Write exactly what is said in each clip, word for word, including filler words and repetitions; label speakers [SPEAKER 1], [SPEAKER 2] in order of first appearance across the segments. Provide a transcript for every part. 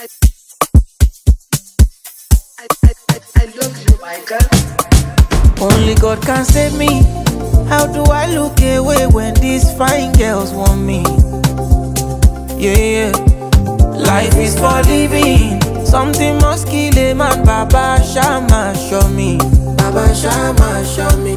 [SPEAKER 1] I, I, I, I love you, my girl.
[SPEAKER 2] Only God can save me. How do I look away when these fine girls want me? Yeah, yeah. Life is for living. Something must kill a man. Baba Shama show me. Baba Shama show me.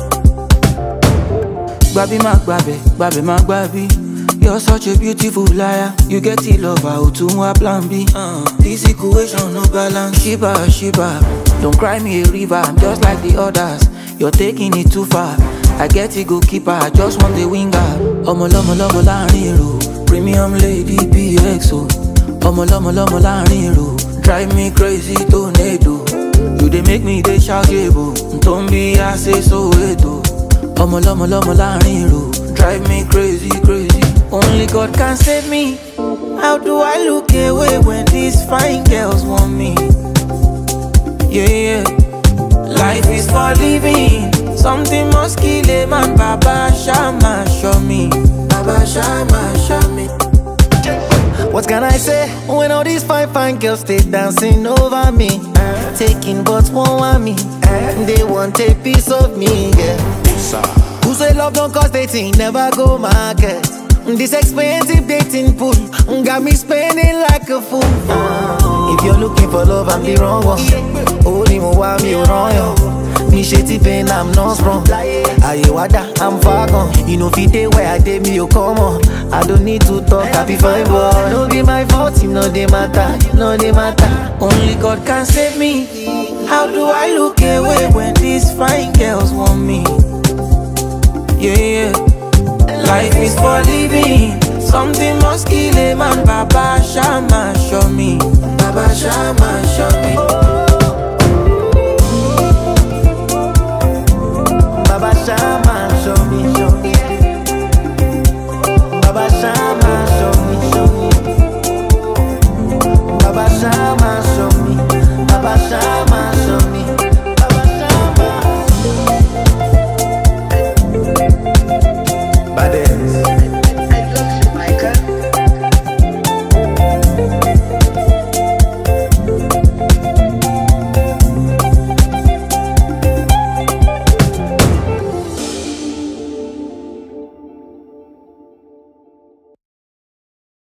[SPEAKER 2] Babi ma babi, babi ma babi. You're such a beautiful liar. You get it love out to a plan B. Uh, this equation no balance. Shiba, Shiba. Don't cry me a river. I'm just like the others. You're taking it too far. I get it, go keeper. I just want the winger. Omo lomo lomo láàrin èrò. Premium lady P X O. Omo lomo lomo láàrin èrò. Drive me crazy tornado. You dey make me dey shout ebo. Don't be I say so eto. Omo lomo lomo láàrin èrò. Drive me crazy crazy. Only God can save me. How do I look away when these fine girls want me? Yeah, yeah. Life is for living. Something must kill a man. Baba Shama show me. Baba Shama show me.
[SPEAKER 3] What can I say when all these fine fine girls stay dancing over me, uh, taking but one want me, uh, they want a piece of me, yeah. Who say love don't cost dating, never go market. This expensive dating pool got me spending like a fool. Uh, if you're looking for love, I'm the wrong one. Only more want me wrong. Me shitty pain, I'm not strong. Aye wada, I'm far gone. You know fit day where I did me, you come on. I don't need to talk, I be fine, boy. Don't be my fault, you know they matter, you know they matter.
[SPEAKER 2] Only God can save me. How do I look away when these fine girls want me? Yeah, yeah. Life is for living. Something must kill a man. Baba Shama show me. Baba Shama